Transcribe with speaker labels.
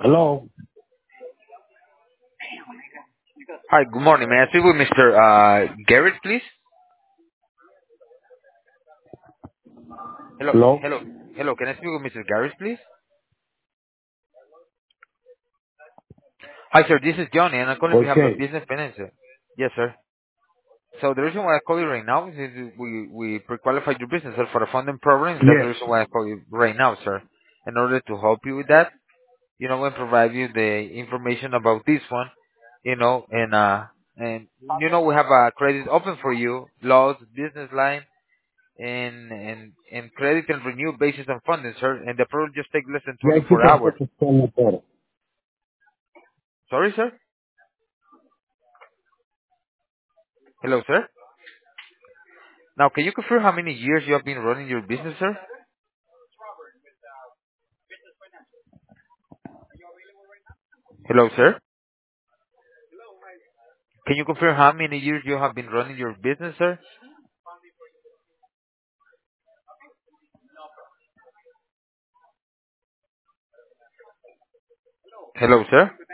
Speaker 1: Hello.
Speaker 2: Hi, good morning. May I speak with Mr. Garrett, please? Hello,
Speaker 1: Hello.
Speaker 2: hello, hello. Can I speak with Mr. Garrett, please? Hi, sir. This is Johnny, and I'm calling on
Speaker 1: ¿Por
Speaker 2: behalf of
Speaker 1: qué?
Speaker 2: Business Financial. Yes, sir. So the reason why I call you right now is we pre-qualified your business, sir, for the funding program. That's the
Speaker 1: Yes.
Speaker 2: reason why I call you right now, sir. In order to help you with that, we provide you the information about this one, and we have a credit open for you, laws, business line, and credit and renew basis on funding, sir. And the approval just take less than
Speaker 1: Y hay que
Speaker 2: 24 hours.
Speaker 1: hacer que motor.
Speaker 2: Sorry, sir. Hello, sir. Now, can you confirm how many years you have been running your business, sir? Hello, sir. Can you confirm how many years you have been running your business, sir? Hello, sir.